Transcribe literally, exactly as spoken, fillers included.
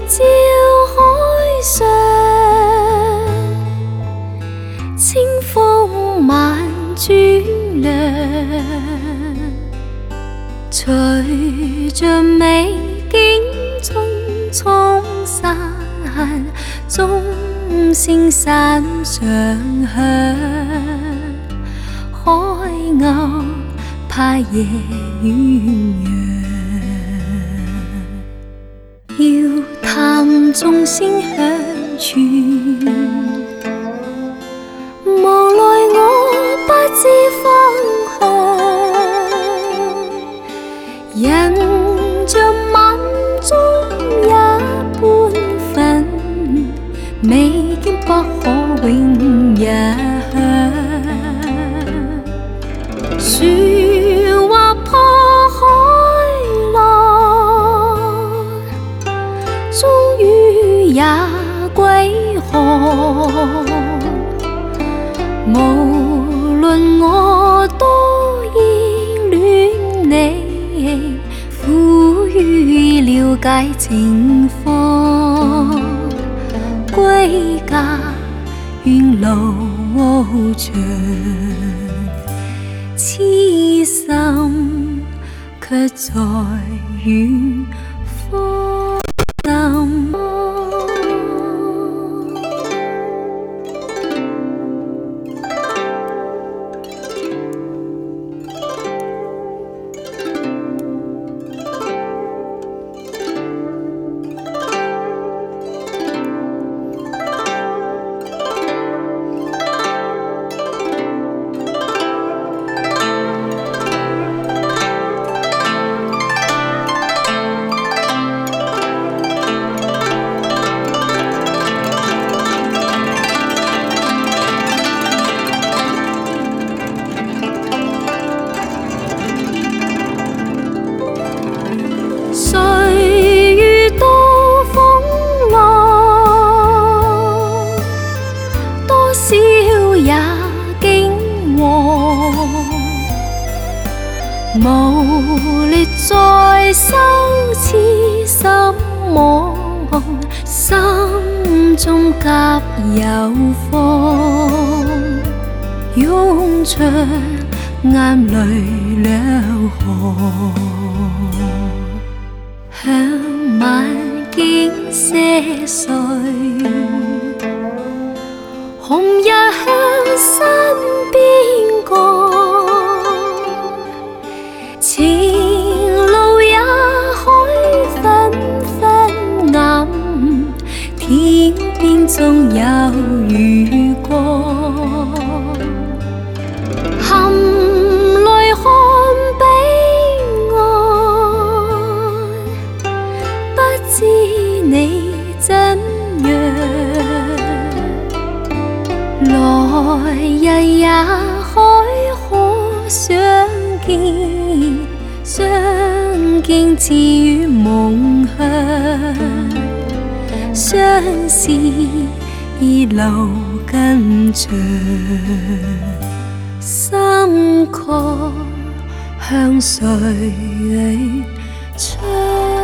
照海上，清风万轉涼，隨着美景匆匆散，鐘聲山上響，海鷗拍夜鴛鴦。要探眾星響處，無奈我不知方向，人像晚鐘一般分，未經不可永日向。樹劃破海浪，終於也歸航。無論我多依戀你，苦於了解情況，歸家遠路長，痴心卻在遠方。誰遇到風浪，多少也驚惶，無力再修此心網，心中急有慌，湧出眼淚兩行。向晚景些碎，紅日向身邊降，前路也許紛紛暗，天邊總有餘光，含淚看彼岸，不知你怎樣，來日也許可相見，相見似於夢鄉，相思已留更長，心曲向誰唱？